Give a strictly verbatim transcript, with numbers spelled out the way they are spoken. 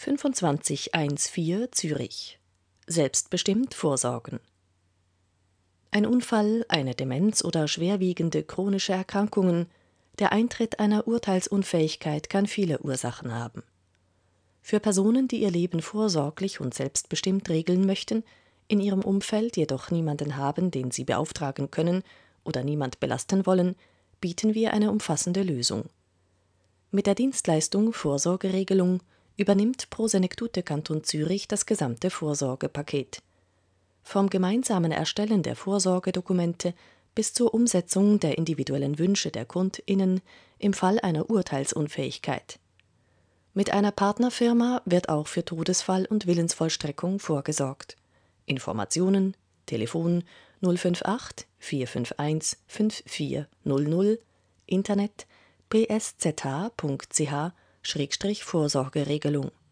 fünfundzwanzig vierzehn Zürich. Selbstbestimmt vorsorgen. Ein Unfall, eine Demenz oder schwerwiegende chronische Erkrankungen, der Eintritt einer Urteilsunfähigkeit kann viele Ursachen haben. Für Personen, die ihr Leben vorsorglich und selbstbestimmt regeln möchten, in ihrem Umfeld jedoch niemanden haben, den sie beauftragen können oder niemand belasten wollen, bieten wir eine umfassende Lösung. Mit der Dienstleistung Vorsorgeregelung übernimmt Pro Senectute Kanton Zürich das gesamte Vorsorgepaket. Vom gemeinsamen Erstellen der Vorsorgedokumente bis zur Umsetzung der individuellen Wünsche der KundInnen im Fall einer Urteilsunfähigkeit. Mit einer Partnerfirma wird auch für Todesfall und Willensvollstreckung vorgesorgt. Informationen: Telefon null fünf acht vier fünf eins fünf vier null null, Internet p s z h punkt c h Schrägstrich Vorsorgeregelung.